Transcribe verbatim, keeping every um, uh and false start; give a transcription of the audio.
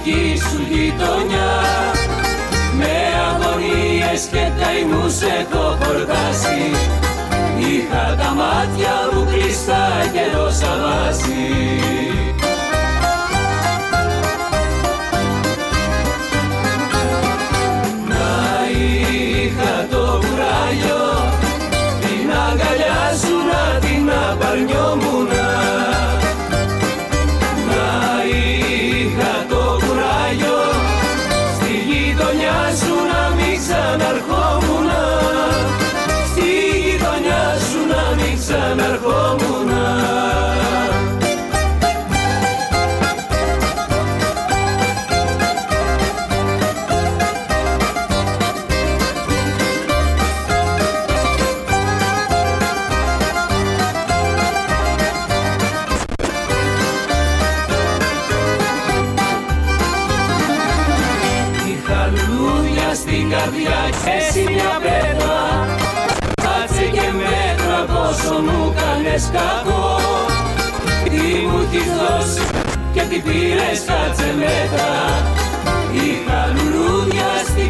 δική σου γειτονιά. Με αγωνίες και καημούς έχω χορτάσει. Είχα τα μάτια μου κλειστά και το σαβάσι. Να είχα το κουράγιο την αγκαλιά σου να την απαρνιόμουνα. Να είχα το κουράγιο στη γειτονιά σου να μην ξαναρχόμουνα. Στη γειτονιά σου να μην ξαναρχόμουνα. Στην καρδιά και εσύ μια πέτρα. Κάτσε και μέτρα πόσο μου κάνες κακό. Τι μου έχεις δώσει και τι πήρες, κάτσε μέτρα. Είχα λουλούδια στην